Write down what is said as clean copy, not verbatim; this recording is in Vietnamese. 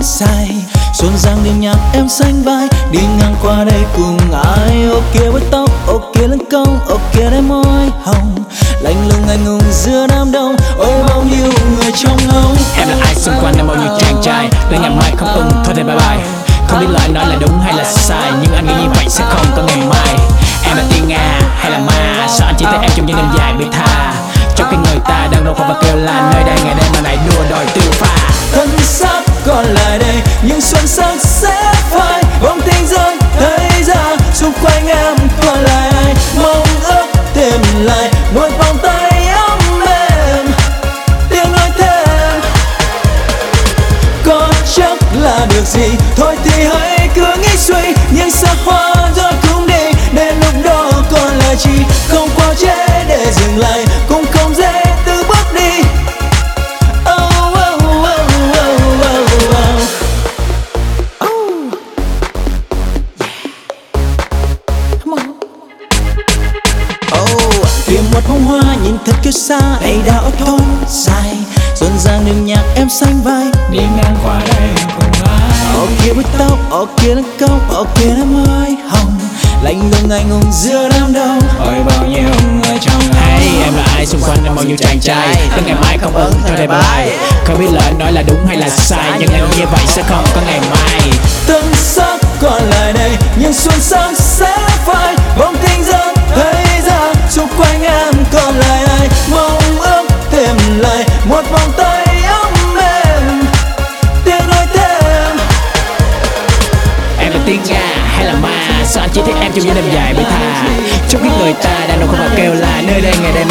dài, rộn ràng đêm nhạc em sánh vai, đi ngang qua đây cùng ai. Ô kia với tóc, ô kia lưng cong, ô kia đôi môi hồng, lạnh lùng ngại ngùng giữa đám đông, ôi bao nhiêu người trong ngóng. Em là ai xung quanh em bao nhiêu chàng trai, đến ngày mai không ưng thôi thì bye bye. Không biết lời nói là đúng hay là sai, nhưng anh nghĩ như vậy sẽ không có ngày mai. Em là tiên Nga hay là ma, sao anh chỉ thấy em trong những đêm dài bị tha, trong khi người ta đang rộn ràng và kêu là nơi đây ngày đêm mà lại đua đòi tiêu pha. Thân xác còn lại đây nhưng xuân sắc sẽ phai, bóng tình rơi thấy ra xung quanh em còn lại ai, mong ước tìm lại một vòng tay ấm êm, tiếng nói thêm có chắc là được gì. Thôi thì hãy cứ nghĩ suy, nhưng xa hoa rồi cũng đi, đến lúc đó còn lại chi, không quá trễ để dừng lại, cũng không dễ từ bước đi. Tìm một bông hoa nhìn thật kiêu sa, đầy đào thôn dài, rộn ràng đêm nhạc em sánh vai, Đi ngang qua đây cùng ai. ô kia búi tóc, ô kia lưng cong, ô kia đôi môi hồng, lạnh lùng ngại ngùng giữa đám đông, Ôi bao nhiêu người trong hay. Em là ai xung quanh em bao nhiêu chàng trai, đến ngày mai không ưng thôi thì bye bye. Không biết lời nói là đúng hay là sai, nhưng anh như vậy sẽ không có ngày mai. thân xác còn lại đây nhưng xuân sắc sẽ phai, bóng tình rơi thấy ra xung quanh em còn lại ai, mong ước tìm lại một vòng tay ấm êm, tiếng nói thêm. Em là tiên Nga hay là ma, sao anh chỉ thấy em trong những đêm dài bị tha, trong khi người ta đang đâu không mà kêu là nơi đây ngày đêm